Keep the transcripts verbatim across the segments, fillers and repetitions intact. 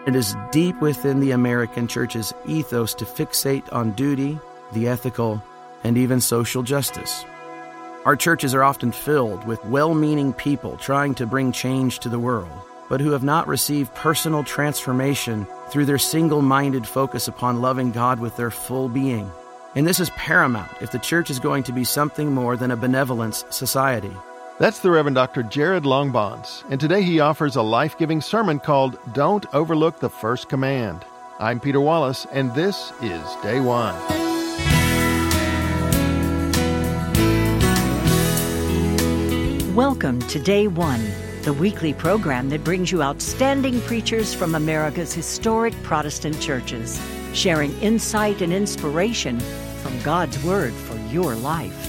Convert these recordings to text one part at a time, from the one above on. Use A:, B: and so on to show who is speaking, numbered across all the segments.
A: It is deep within the American church's ethos to fixate on duty, the ethical, and even social justice. Our churches are often filled with well-meaning people trying to bring change to the world, but who have not received personal transformation through their single-minded focus upon loving God with their full being. And this is paramount if the church is going to be something more than a benevolence society.
B: That's the Reverend Doctor Jared Longbonds, and today he offers a life-giving sermon called Don't Overlook the First Command. I'm Peter Wallace, and this is Day One.
C: Welcome to Day One, the weekly program that brings you outstanding preachers from America's historic Protestant churches, sharing insight and inspiration from God's Word for your life.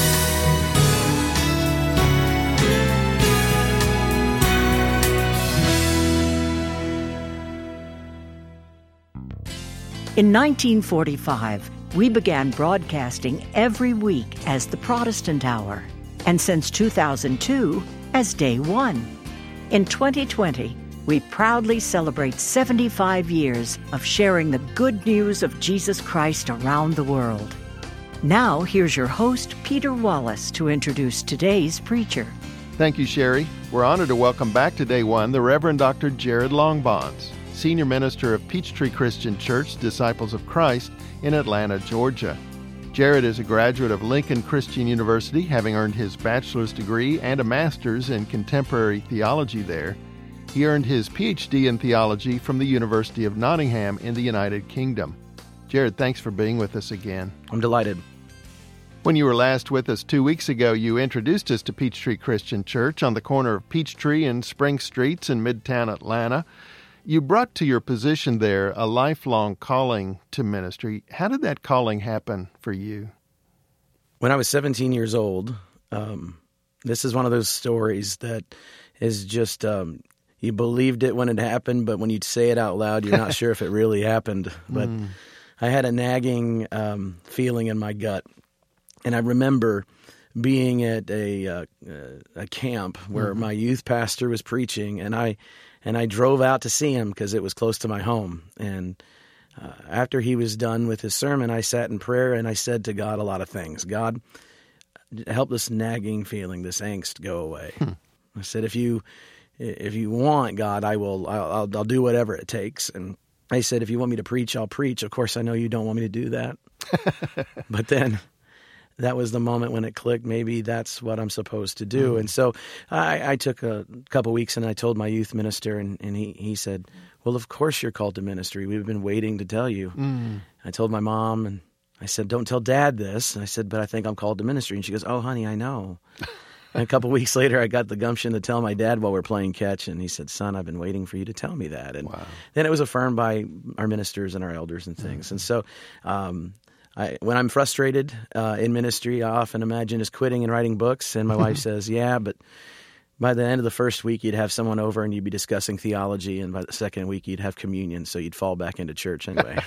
C: In nineteen forty-five, we began broadcasting every week as the Protestant Hour, and since two thousand two, as Day One. In twenty twenty, we proudly celebrate seventy-five years of sharing the good news of Jesus Christ around the world. Now, here's your host, Peter Wallace, to introduce today's preacher.
B: Thank you, Sherry. We're honored to welcome back to Day One the Reverend Doctor Jared Longbonds, Senior Minister of Peachtree Christian Church, Disciples of Christ, in Atlanta, Georgia. Jared is a graduate of Lincoln Christian University, having earned his bachelor's degree and a master's in contemporary theology there. He earned his P H D in theology from the University of Nottingham in the United Kingdom. Jared, thanks for being with us again.
A: I'm delighted.
B: When you were last with us two weeks ago, you introduced us to Peachtree Christian Church on the corner of Peachtree and Spring Streets in Midtown Atlanta. You brought to your position there a lifelong calling to ministry. How did that calling happen for you?
A: When I was seventeen years old, um, this is one of those stories that is just, um, you believed it when it happened, but when you say it out loud, you're not sure if it really happened. But mm. I had a nagging um, feeling in my gut. And I remember being at a, uh, a camp where mm-hmm. my youth pastor was preaching, and I and I drove out to see him because it was close to my home. And uh, after he was done with his sermon, I sat in prayer and I said to God a lot of things. God, help this nagging feeling, this angst go away. Hmm. I said, if you if you want, God, I will. I'll, I'll, I'll do whatever it takes. And I said, if you want me to preach, I'll preach. Of course, I know you don't want me to do that. But then that was the moment when it clicked. Maybe that's what I'm supposed to do. Mm. And so I, I took a couple weeks and I told my youth minister, and, and he, he said, well, of course you're called to ministry. We've been waiting to tell you. Mm. I told my mom, and I said, don't tell Dad this. And I said, but I think I'm called to ministry. And she goes, oh, honey, I know. And a couple weeks later, I got the gumption to tell my dad while we're playing catch, and he said, son, I've been waiting for you to tell me that. And wow. Then it was affirmed by our ministers and our elders and things. Mm. And so um I, when I'm frustrated uh, in ministry, I often imagine just quitting and writing books. And my wife says, yeah, but by the end of the first week, you'd have someone over and you'd be discussing theology. And by the second week, you'd have communion. So you'd fall back into church anyway.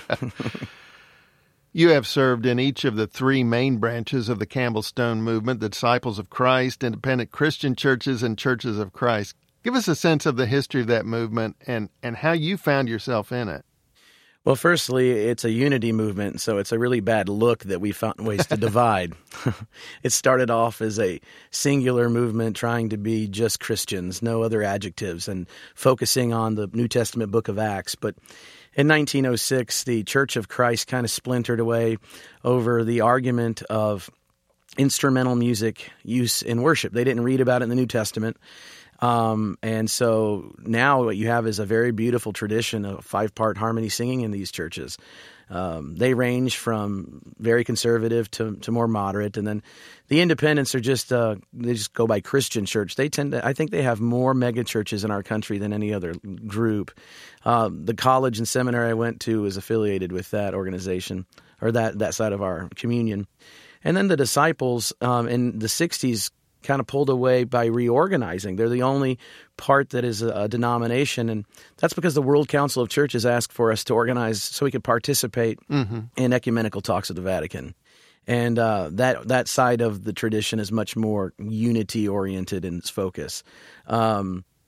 B: You have served in each of the three main branches of the Campbell Stone movement, the Disciples of Christ, Independent Christian Churches, and Churches of Christ. Give us a sense of the history of that movement and, and how you found yourself in it.
A: Well, firstly, it's a unity movement, so it's a really bad look that we found ways to divide. It started off as a singular movement trying to be just Christians, no other adjectives, and focusing on the New Testament book of Acts. But in nineteen oh six, the Church of Christ kind of splintered away over the argument of instrumental music use in worship. They didn't read about it in the New Testament. Um, and so now what you have is a very beautiful tradition of five-part harmony singing in these churches. Um, they range from very conservative to, to more moderate. And then the independents are just, uh, they just go by Christian church. They tend to, I think they have more mega churches in our country than any other group. Uh, the college and seminary I went to was affiliated with that organization, or that, that side of our communion. And then the disciples um, in the sixties kind of pulled away by reorganizing. They're the only part that is a, a denomination, and that's because the World Council of Churches asked for us to organize so we could participate mm-hmm. in ecumenical talks of the Vatican. And uh, that that side of the tradition is much more unity-oriented in its focus. Um,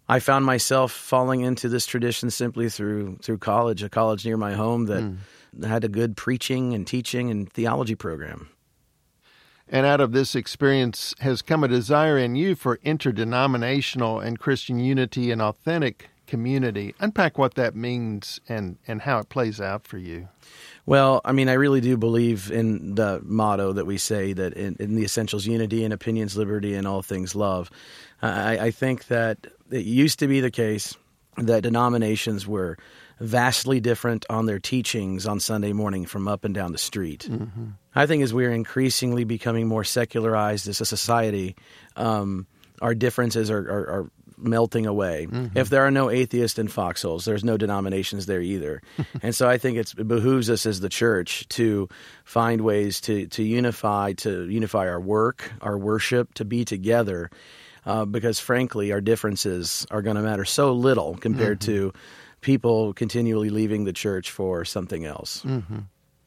A: I found myself falling into this tradition simply through through college, a college near my home that mm. had a good preaching and teaching and theology program.
B: And out of this experience has come a desire in you for interdenominational and Christian unity and authentic community. Unpack what that means and, and how it plays out for you.
A: Well, I mean, I really do believe in the motto that we say that in, in the essentials, unity in opinions, liberty, and all things love. I, I think that it used to be the case that denominations were vastly different on their teachings on Sunday morning from up and down the street. Mm-hmm. I think as we're increasingly becoming more secularized as a society, um, our differences are, are, are melting away. Mm-hmm. If there are no atheists in foxholes, there's no denominations there either. And so I think it's, it behooves us as the church to find ways to, to unify, to unify our work, our worship, to be together, uh, because frankly, our differences are going to matter so little compared mm-hmm. to people continually leaving the church for something else.
B: Mm-hmm.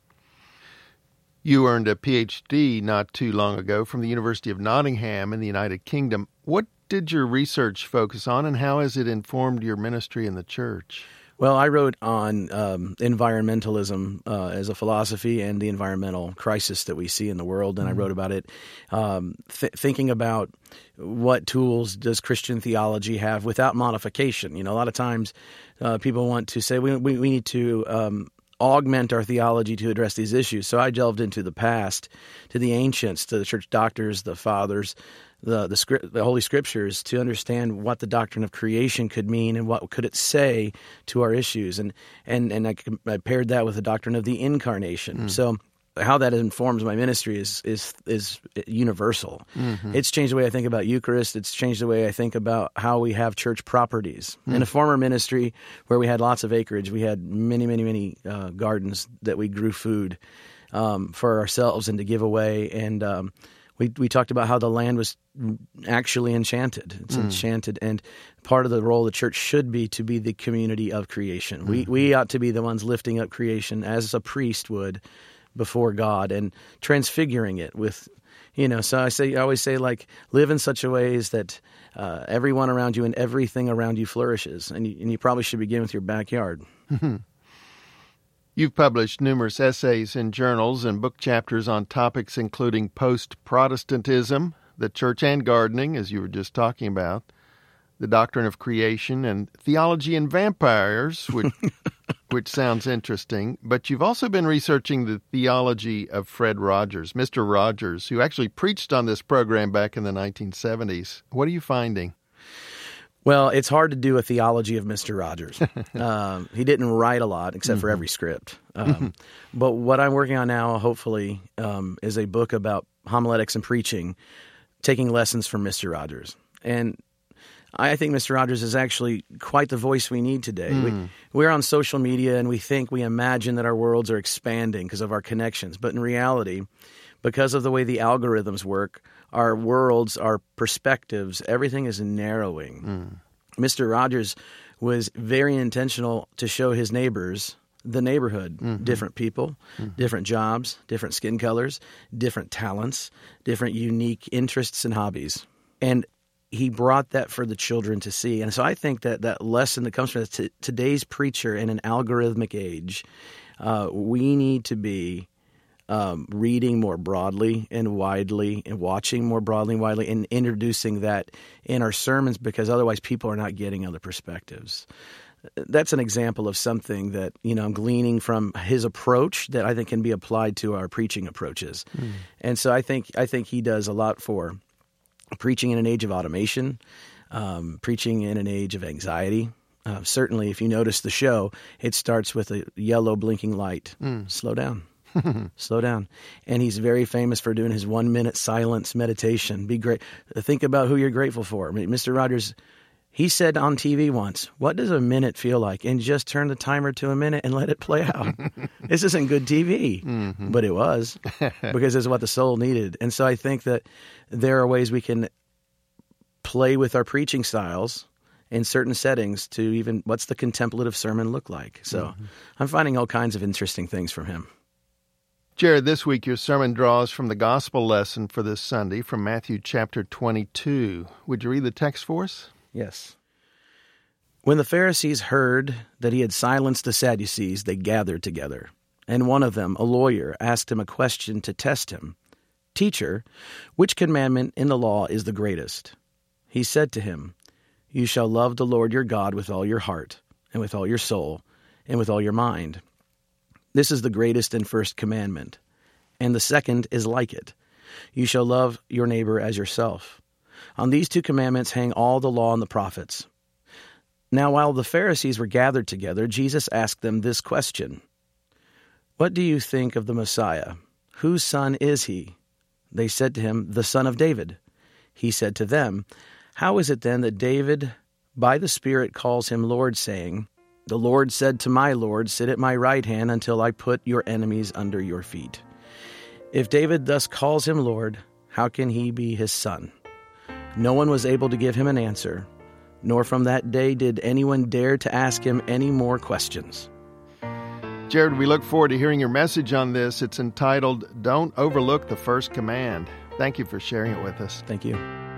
B: You earned a P H D not too long ago from the University of Nottingham in the United Kingdom. What did your research focus on, and how has it informed your ministry in the church?
A: Well, I wrote on um, environmentalism uh, as a philosophy and the environmental crisis that we see in the world, and mm-hmm. I wrote about it um, th- thinking about what tools does Christian theology have without modification. You know, a lot of times uh, people want to say we we, we need to um, augment our theology to address these issues. So I delved into the past, to the ancients, to the church doctors, the fathers, the the, script, the Holy Scriptures, to understand what the doctrine of creation could mean and what could it say to our issues. And and and I, I paired that with the doctrine of the incarnation. Mm. So how that informs my ministry is is is universal. Mm-hmm. It's changed the way I think about Eucharist. It's changed the way I think about how we have church properties. Mm. In a former ministry where we had lots of acreage, we had many, many, many uh, gardens that we grew food um, for ourselves and to give away. And um, we we talked about how the land was actually enchanted. It's mm. enchanted. And part of the role of the church should be to be the community of creation. Mm-hmm. We we ought to be the ones lifting up creation as a priest would before God and transfiguring it with, you know, so I say, I always say, like, live in such a ways that uh, everyone around you and everything around you flourishes. And you, and you probably should begin with your backyard.
B: You've published numerous essays in journals and book chapters on topics including post-Protestantism, the church and gardening, as you were just talking about, the doctrine of creation, and theology and vampires, which which sounds interesting. But you've also been researching the theology of Fred Rogers, Mister Rogers, who actually preached on this program back in the nineteen seventies. What are you finding?
A: Well, it's hard to do a theology of Mister Rogers. um, he didn't write a lot, except mm-hmm. for every script. Um, mm-hmm. But what I'm working on now, hopefully, um, is a book about homiletics and preaching, taking lessons from Mister Rogers. And I think Mister Rogers is actually quite the voice we need today. Mm. We, we're on social media and we think, we imagine that our worlds are expanding because of our connections. But in reality, because of the way the algorithms work, our worlds, our perspectives, everything is narrowing. Mm. Mister Rogers was very intentional to show his neighbors the neighborhood, mm-hmm. different people, mm-hmm. different jobs, different skin colors, different talents, different unique interests and hobbies. And he brought that for the children to see. And so I think that that lesson that comes from t- today's preacher in an algorithmic age, uh, we need to be um, reading more broadly and widely and watching more broadly and widely and introducing that in our sermons, because otherwise people are not getting other perspectives. That's an example of something that, you know, I'm gleaning from his approach that I think can be applied to our preaching approaches. Mm. And so I think I think he does a lot for preaching in an age of automation, um, preaching in an age of anxiety. Uh, certainly, if you notice the show, it starts with a yellow blinking light. Mm. Slow down. Slow down. And he's very famous for doing his one-minute silence meditation. Be great. Think about who you're grateful for. I mean, Mister Rogers, he said on T V once, what does a minute feel like? And just turn the timer to a minute and let it play out. This isn't good T V, mm-hmm. but it was, because it's what the soul needed. And so I think that there are ways we can play with our preaching styles in certain settings to even, what's the contemplative sermon look like? So mm-hmm. I'm finding all kinds of interesting things from him.
B: Jared, this week your sermon draws from the gospel lesson for this Sunday from Matthew chapter twenty-two. Would you read the text for us?
A: Yes. When the Pharisees heard that he had silenced the Sadducees, they gathered together. And one of them, a lawyer, asked him a question to test him. "Teacher, which commandment in the law is the greatest?" He said to him, "You shall love the Lord your God with all your heart, and with all your soul, and with all your mind. This is the greatest and first commandment. And the second is like it. You shall love your neighbor as yourself. On these two commandments hang all the law and the prophets." Now, while the Pharisees were gathered together, Jesus asked them this question: "What do you think of the Messiah? Whose son is he?" They said to him, "The son of David." He said to them, "How is it then that David by the Spirit calls him Lord, saying, 'The Lord said to my Lord, sit at my right hand until I put your enemies under your feet'? If David thus calls him Lord, how can he be his son?" No one was able to give him an answer, nor from that day did anyone dare to ask him any more questions.
B: Jared, we look forward to hearing your message on this. It's entitled, "Don't Overlook the First Command." Thank you for sharing it with us.
A: Thank you.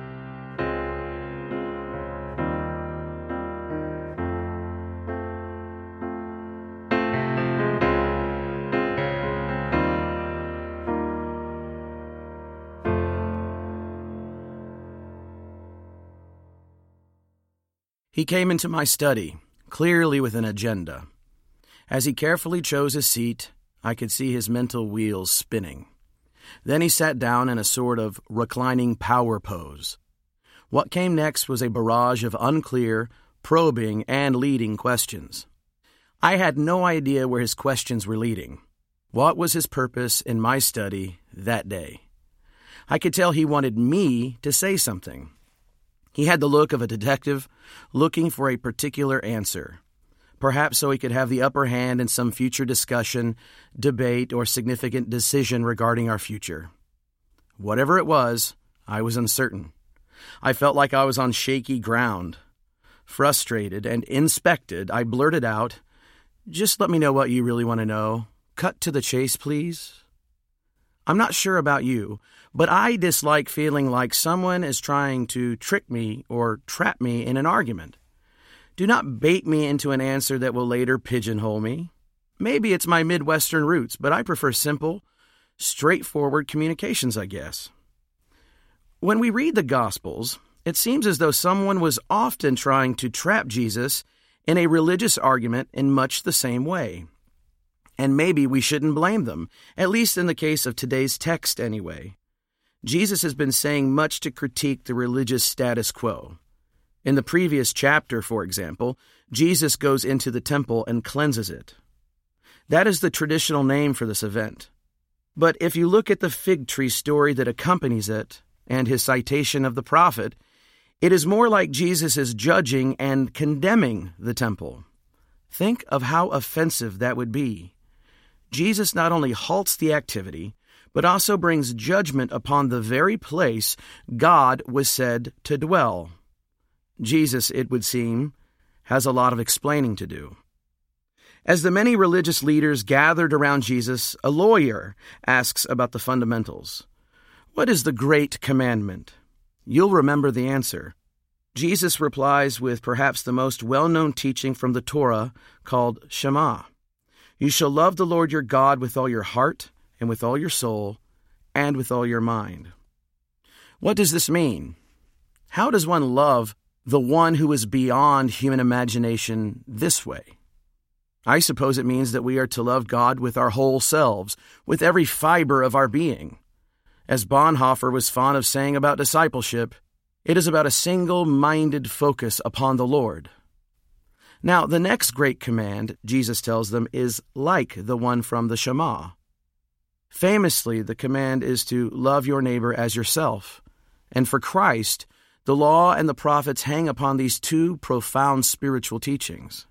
A: He came into my study, clearly with an agenda. As he carefully chose his seat, I could see his mental wheels spinning. Then he sat down in a sort of reclining power pose. What came next was a barrage of unclear, probing, and leading questions. I had no idea where his questions were leading. What was his purpose in my study that day? I could tell he wanted me to say something. He had the look of a detective looking for a particular answer, perhaps so he could have the upper hand in some future discussion, debate, or significant decision regarding our future. Whatever it was, I was uncertain. I felt like I was on shaky ground. Frustrated and inspected, I blurted out, "Just let me know what you really want to know. Cut to the chase, please." I'm not sure about you, but I dislike feeling like someone is trying to trick me or trap me in an argument. Do not bait me into an answer that will later pigeonhole me. Maybe it's my Midwestern roots, but I prefer simple, straightforward communications, I guess. When we read the Gospels, it seems as though someone was often trying to trap Jesus in a religious argument in much the same way. And maybe we shouldn't blame them, at least in the case of today's text anyway. Jesus has been saying much to critique the religious status quo. In the previous chapter, for example, Jesus goes into the temple and cleanses it. That is the traditional name for this event. But if you look at the fig tree story that accompanies it, and his citation of the prophet, it is more like Jesus is judging and condemning the temple. Think of how offensive that would be. Jesus not only halts the activity, but also brings judgment upon the very place God was said to dwell. Jesus, it would seem, has a lot of explaining to do. As the many religious leaders gathered around Jesus, a lawyer asks about the fundamentals. What is the great commandment? You'll remember the answer. Jesus replies with perhaps the most well-known teaching from the Torah called Shema. You shall love the Lord your God with all your heart and with all your soul and with all your mind. What does this mean? How does one love the one who is beyond human imagination this way? I suppose it means that we are to love God with our whole selves, with every fiber of our being. As Bonhoeffer was fond of saying about discipleship, it is about a single-minded focus upon the Lord. Now, the next great command, Jesus tells them, is like the one from the Shema. Famously, the command is to love your neighbor as yourself. And for Christ, the law and the prophets hang upon these two profound spiritual teachings.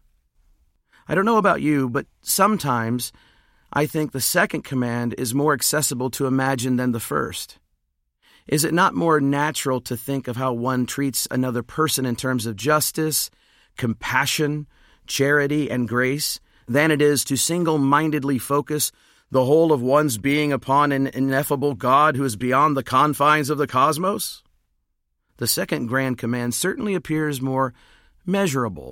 A: I don't know about you, but sometimes I think the second command is more accessible to imagine than the first. Is it not more natural to think of how one treats another person in terms of justice, compassion, charity, and grace than it is to single-mindedly focus the whole of one's being upon an ineffable God who is beyond the confines of the cosmos? The second grand command certainly appears more measurable,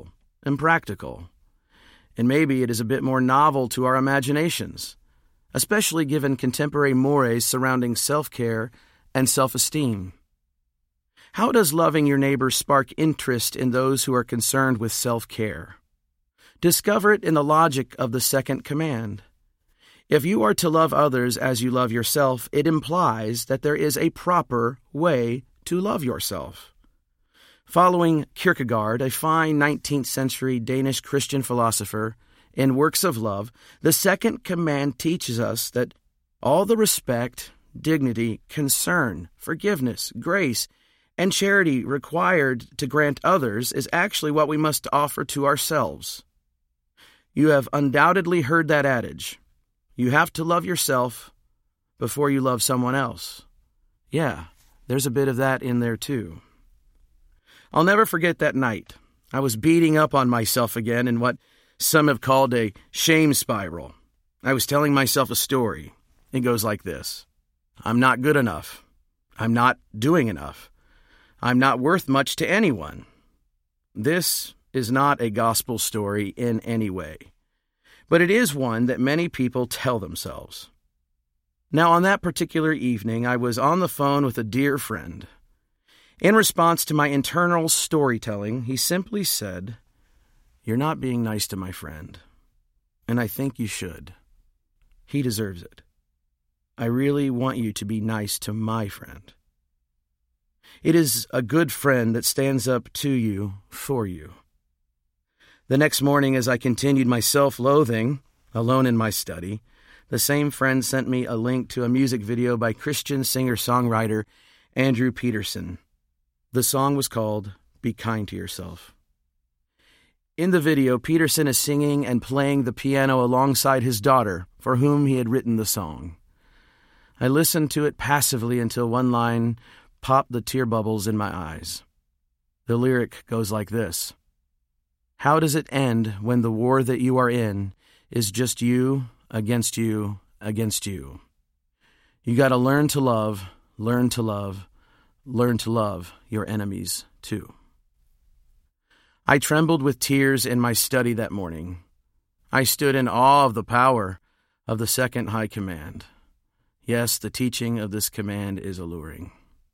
A: and practical. And maybe it is a bit more novel to our imaginations, especially given contemporary mores surrounding self-care and self-esteem. How does loving your neighbor spark interest in those who are concerned with self-care? Discover it in the logic of the second command. If you are to love others as you love yourself, it implies that there is a proper way to love yourself. Following Kierkegaard, a fine nineteenth century Danish Christian philosopher, in Works of Love, the second command teaches us that all the respect, dignity, concern, forgiveness, grace, and charity required to grant others is actually what we must offer to ourselves. You have undoubtedly heard that adage. You have to love yourself before you love someone else. Yeah, there's a bit of that in there too. I'll never forget that night. I was beating up on myself again in what some have called a shame spiral. I was telling myself a story. It goes like this. I'm not good enough. I'm not doing enough. I'm not worth much to anyone. This is not a gospel story in any way, but it is one that many people tell themselves. Now, on that particular evening, I was on the phone with a dear friend. In response to my internal storytelling, he simply said, "You're not being nice to my friend, and I think you should. He deserves it. I really want you to be nice to my friend." It is a good friend that stands up to you for you. The next morning, as I continued my self-loathing, alone in my study, the same friend sent me a link to a music video by Christian singer-songwriter Andrew Peterson. The song was called Be Kind to Yourself. In the video, Peterson is singing and playing the piano alongside his daughter, for whom he had written the song. I listened to it passively until one line popped the tear bubbles in my eyes. The lyric goes like this. How does it end when the war that you are in is just you against you against you? You got to learn to love, learn to love, learn to love your enemies too. I trembled with tears in my study that morning. I stood in awe of the power of the second high command. Yes, the teaching of this command is alluring.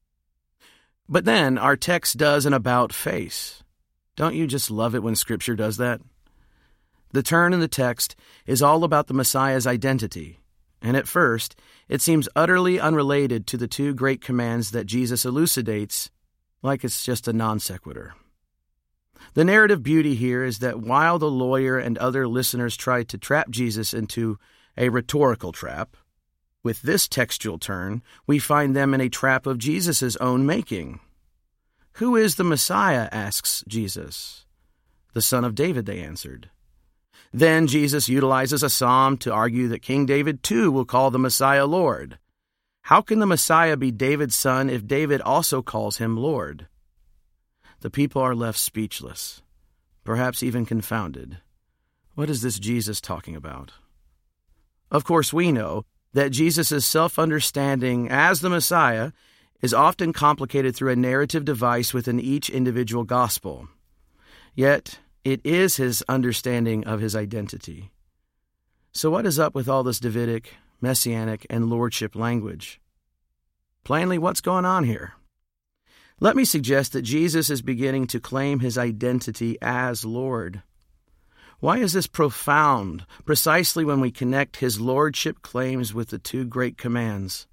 A: But then our text does an about-face. Don't you just love it when Scripture does that? The turn in the text is all about the Messiah's identity, and at first, it seems utterly unrelated to the two great commands that Jesus elucidates, like it's just a non sequitur. The narrative beauty here is that while the lawyer and other listeners tried to trap Jesus into a rhetorical trap, with this textual turn, we find them in a trap of Jesus' own making. Who is the Messiah, asks Jesus. The Son of David, they answered. Then Jesus utilizes a psalm to argue that King David too will call the Messiah Lord. How can the Messiah be David's son if David also calls him Lord? The people are left speechless, perhaps even confounded. What is this Jesus talking about? Of course, we know that Jesus' self-understanding as the Messiah is often complicated through a narrative device within each individual gospel. Yet, it is his understanding of his identity. So what is up with all this Davidic, messianic, and lordship language? Plainly, what's going on here? Let me suggest that Jesus is beginning to claim his identity as Lord. Why is this profound, precisely when we connect his lordship claims with the two great commands?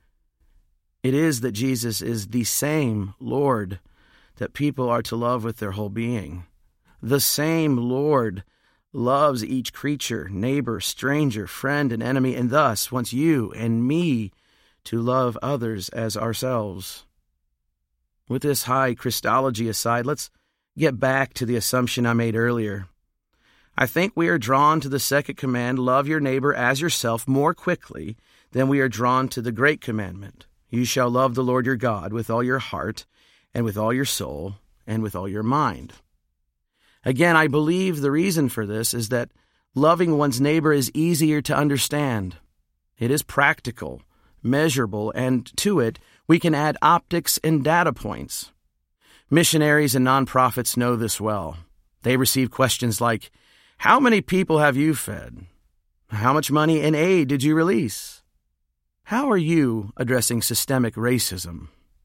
A: It is that Jesus is the same Lord that people are to love with their whole being. The same Lord loves each creature, neighbor, stranger, friend, and enemy, and thus wants you and me to love others as ourselves. With this high Christology aside, let's get back to the assumption I made earlier. I think we are drawn to the second command, love your neighbor as yourself, more quickly than we are drawn to the great commandment. You shall love the Lord your God with all your heart and with all your soul and with all your mind. Again, I believe the reason for this is that loving one's neighbor is easier to understand. It is practical, measurable, and to it, we can add optics and data points. Missionaries and nonprofits know this well. They receive questions like, how many people have you fed? How much money in aid did you release? How are you addressing systemic racism?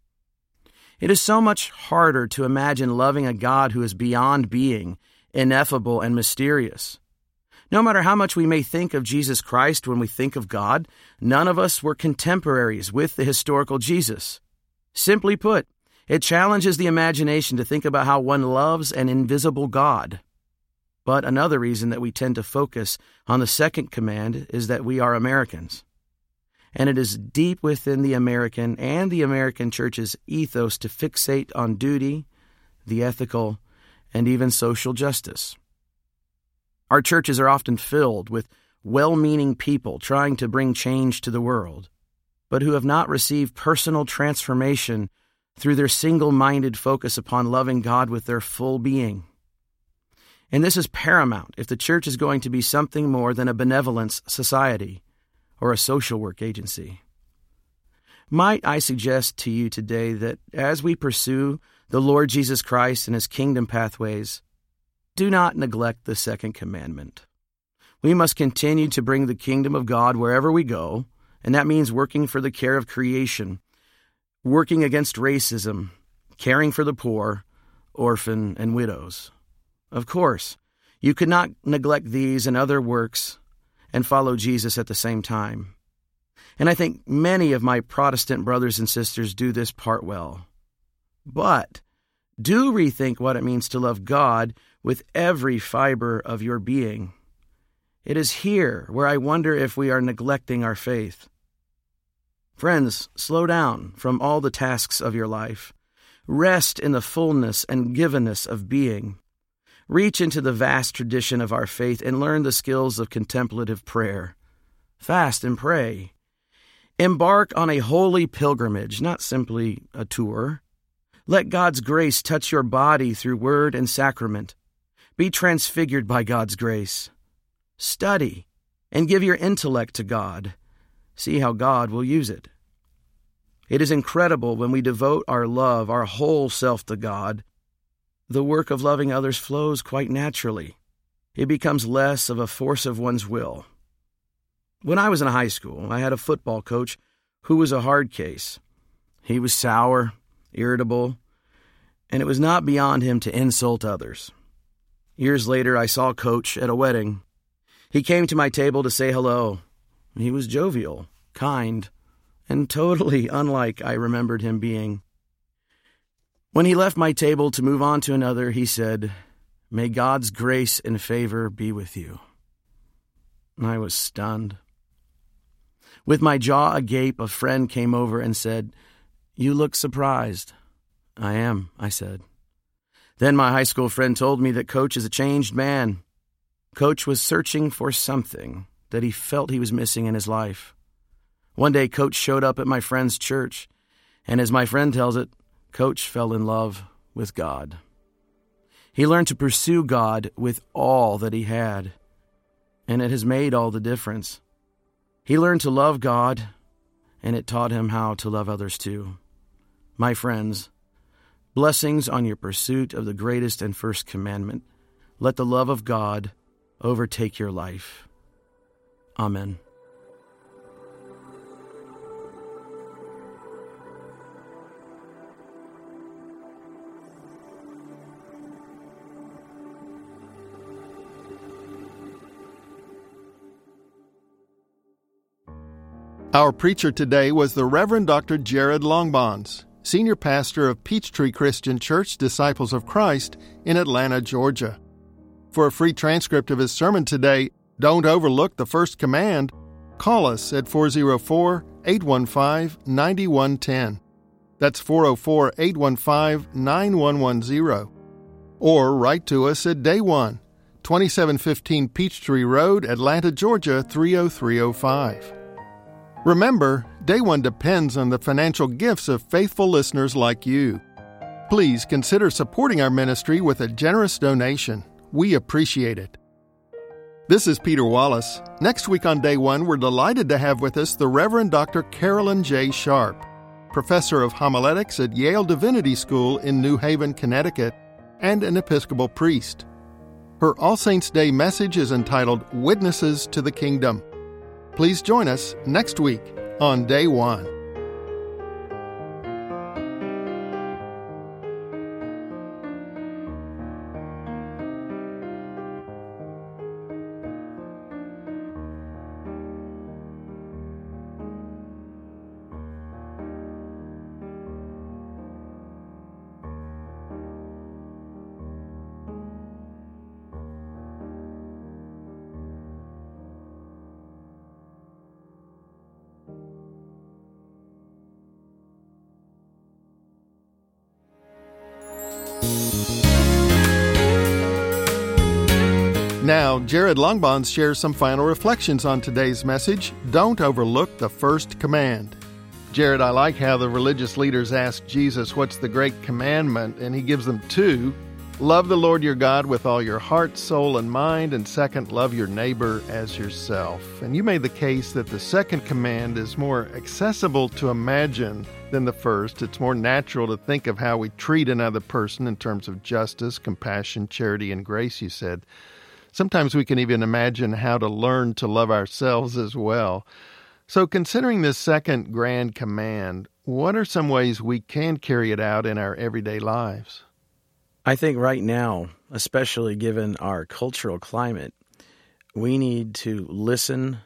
A: It is so much harder to imagine loving a God who is beyond being, ineffable and mysterious. No matter how much we may think of Jesus Christ when we think of God, none of us were contemporaries with the historical Jesus. Simply put, it challenges the imagination to think about how one loves an invisible God. But another reason that we tend to focus on the second command is that we are Americans. And it is deep within the American and the American church's ethos to fixate on duty, the ethical, and even social justice. Our churches are often filled with well-meaning people trying to bring change to the world, but who have not received personal transformation through their single-minded focus upon loving God with their full being. And this is paramount if the church is going to be something more than a benevolence society or a social work agency. Might I suggest to you today that as we pursue the Lord Jesus Christ and His kingdom pathways, do not neglect the second commandment. We must continue to bring the kingdom of God wherever we go, and that means working for the care of creation, working against racism, caring for the poor, orphan, and widows. Of course, you could not neglect these and other works and follow Jesus at the same time. And I think many of my Protestant brothers and sisters do this part well. But do rethink what it means to love God with every fiber of your being. It is here where I wonder if we are neglecting our faith. Friends, slow down from all the tasks of your life. Rest in the fullness and givenness of being. Reach into the vast tradition of our faith and learn the skills of contemplative prayer. Fast and pray. Embark on a holy pilgrimage, not simply a tour. Let God's grace touch your body through word and sacrament. Be transfigured by God's grace. Study and give your intellect to God. See how God will use it. It is incredible when we devote our love, our whole self to God. The work of loving others flows quite naturally. It becomes less of a force of one's will. When I was in high school, I had a football coach who was a hard case. He was sour, irritable, and it was not beyond him to insult others. Years later, I saw Coach at a wedding. He came to my table to say hello. He was jovial, kind, and totally unlike I remembered him being. When he left my table to move on to another, he said, "May God's grace and favor be with you." I was stunned. With my jaw agape, a friend came over and said, "You look surprised." "I am," I said. Then my high school friend told me that Coach is a changed man. Coach was searching for something that he felt he was missing in his life. One day, Coach showed up at my friend's church, and as my friend tells it, Coach fell in love with God. He learned to pursue God with all that he had, and it has made all the difference. He learned to love God, and it taught him how to love others too. My friends, blessings on your pursuit of the greatest and first commandment. Let the love of God overtake your life. Amen.
B: Our preacher today was the Reverend Doctor Jared Longbonds, Senior Pastor of Peachtree Christian Church Disciples of Christ in Atlanta, Georgia. For a free transcript of his sermon today, don't overlook the first command. Call us at four oh four, eight one five, nine one one zero. That's four oh four, eight one five, nine one one zero. Or write to us at Day One, twenty-seven fifteen Peachtree Road, Atlanta, Georgia three oh three oh five. Remember, Day One depends on the financial gifts of faithful listeners like you. Please consider supporting our ministry with a generous donation. We appreciate it. This is Peter Wallace. Next week on Day One, we're delighted to have with us the Reverend Doctor Carolyn J. Sharp, Professor of Homiletics at Yale Divinity School in New Haven, Connecticut, and an Episcopal priest. Her All Saints' Day message is entitled Witnesses to the Kingdom. Please join us next week on Day One. Now, Jared Longbonds shares some final reflections on today's message. Don't overlook the first command. Jared, I like how the religious leaders asked Jesus, what's the great commandment? And he gives them two. Love the Lord your God with all your heart, soul, and mind. And second, love your neighbor as yourself. And you made the case that the second command is more accessible to imagine than the first. It's more natural to think of how we treat another person in terms of justice, compassion, charity, and grace, you said. Sometimes we can even imagine how to learn to love ourselves as well. So considering this second grand command, what are some ways we can carry it out in our everyday lives?
A: I think right now, especially given our cultural climate, we need to listen,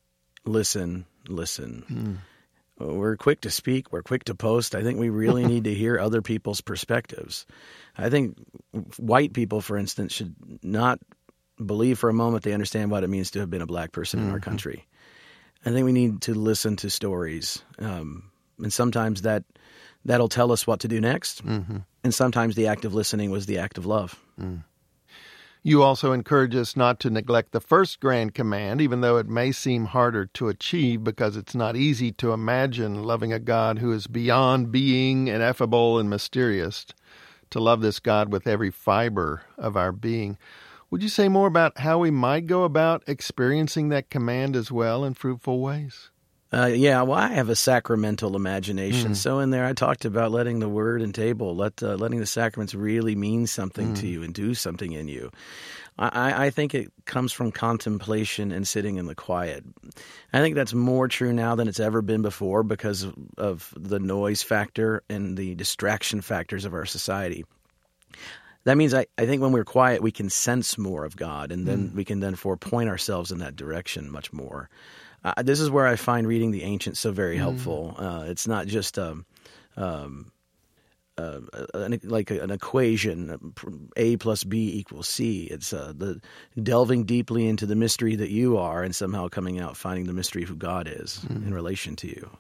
A: listen, listen. Mm. We're quick to speak. We're quick to post. I think we really need to hear other people's perspectives. I think white people, for instance, should not believe for a moment they understand what it means to have been a black person mm-hmm. in our country. I think we need to listen to stories. Um, and sometimes that, that'll tell us what to do next. Mm-hmm. And sometimes the act of listening was the act of love.
B: Mm. You also encourage us not to neglect the first grand command, even though it may seem harder to achieve because it's not easy to imagine loving a God who is beyond being, ineffable, and mysterious. To love this God with every fiber of our being. Would you say more about how we might go about experiencing that command as well in fruitful ways?
A: Uh, yeah, well, I have a sacramental imagination.
B: Mm.
A: So in there I talked about letting the word and table, let uh, letting the sacraments really mean something mm. to you and do something in you. I, I think it comes from contemplation and sitting in the quiet. I think that's more true now than it's ever been before because of, of the noise factor and the distraction factors of our society. That means I, I think when we're quiet, we can sense more of God, and then mm. we can then point ourselves in that direction much more. Uh, this is where I find reading the ancients so very helpful. Mm. Uh, it's not just um, um, uh, an, like an equation, A plus B equals C. It's uh, the delving deeply into the mystery that you are and somehow coming out finding the mystery of who God is mm. in relation to you.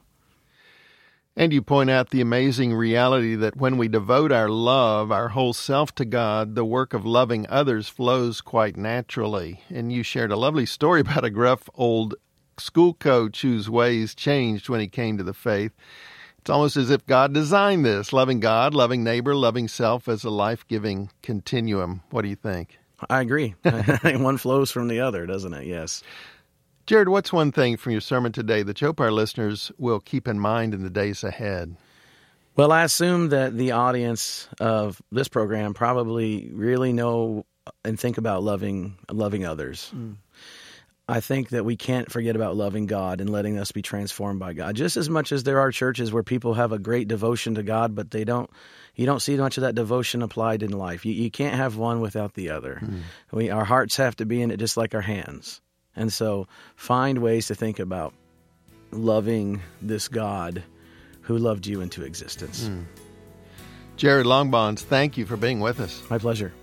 B: And you point out the amazing reality that when we devote our love, our whole self to God, the work of loving others flows quite naturally. And you shared a lovely story about a gruff old school coach whose ways changed when he came to the faith. It's almost as if God designed this, loving God, loving neighbor, loving self as a life-giving continuum. What do you think?
A: I agree. One flows from the other, doesn't it? Yes.
B: Jared, what's one thing from your sermon today that you hope our listeners will keep in mind in the days ahead?
A: Well, I assume that the audience of this program probably really know and think about loving loving others. Mm. I think that we can't forget about loving God and letting us be transformed by God. Just as much as there are churches where people have a great devotion to God, but they don't, you don't see much of that devotion applied in life. You, you can't have one without the other. Mm. We, our hearts have to be in it just like our hands. And so find ways to think about loving this God who loved you into existence. Mm.
B: Jared Longbonds, thank you for being with us.
A: My pleasure.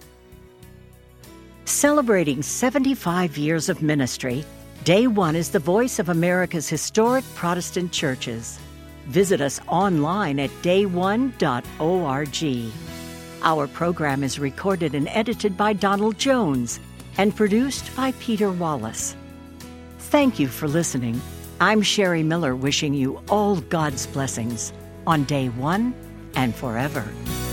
C: Celebrating seventy-five years of ministry, Day One is the voice of America's historic Protestant churches. Visit us online at day one dot org. Our program is recorded and edited by Donald Jones and produced by Peter Wallace. Thank you for listening. I'm Sherry Miller wishing you all God's blessings on Day One and forever.